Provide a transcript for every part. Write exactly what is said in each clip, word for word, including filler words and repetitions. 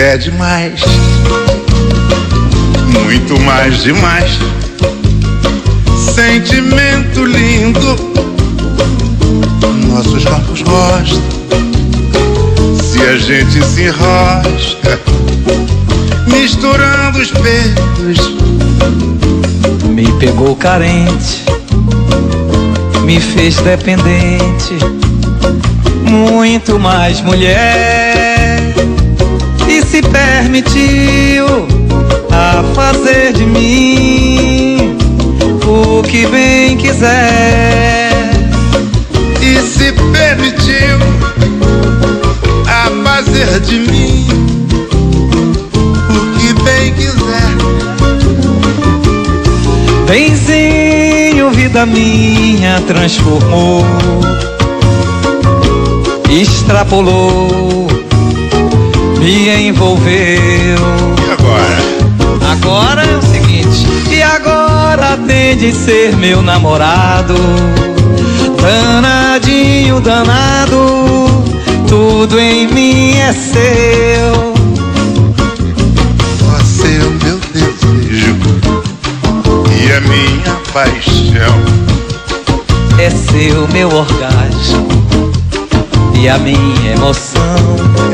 é demais, muito mais demais. Sentimento lindo, nossos corpos gostam. Se a gente se enrosca, misturando os peitos. Me pegou carente, me fez dependente, muito mais mulher. E se permitiu a fazer de mim o que bem quiser. E se permitiu a fazer de mim o que bem quiser. Benzinho, vida minha, transformou, extrapolou, me envolveu. E agora? Agora é o seguinte, e agora tem de ser meu namorado. Danadinho, danado, tudo em mim é seu. Você é o meu desejo e a minha paixão. É seu meu orgasmo e a minha emoção.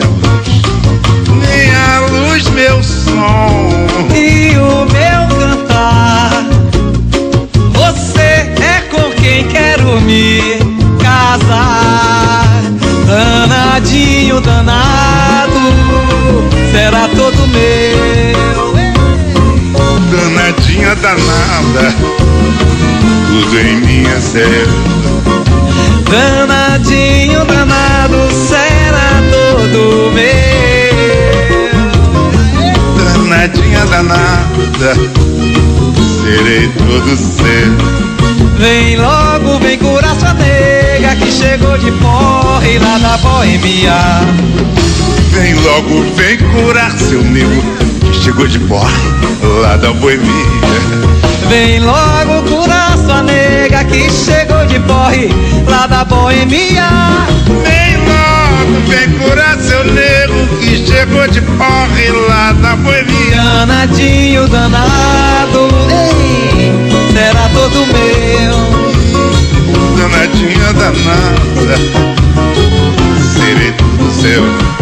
Minha luz, meu som e o meu cantar. Você é com quem quero me casar. Danadinho, danado, será todo meu. Danadinha, danada, tudo em mim é seu. Danadinho, danado, será todo meu. Danadinha, danada, serei todo seu. Vem logo, vem curar sua nega que chegou de porre lá da Boemia. Vem logo, vem curar seu nego que chegou de porre lá da Boemia. Vem logo curar sua nega que chegou de porre lá da Boemia. Vem logo, vem curar seu nego que chegou de porre lá da Boemia. Danadinho, danado, ei, será todo meu. Danadinha, danada, serei tudo seu.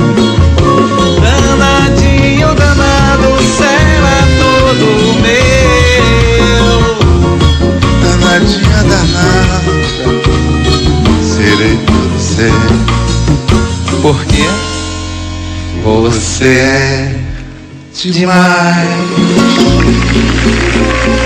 Danadinho, danado, será todo meu. Danadinha, danada, serei tudo seu. Por quê? Você é demais.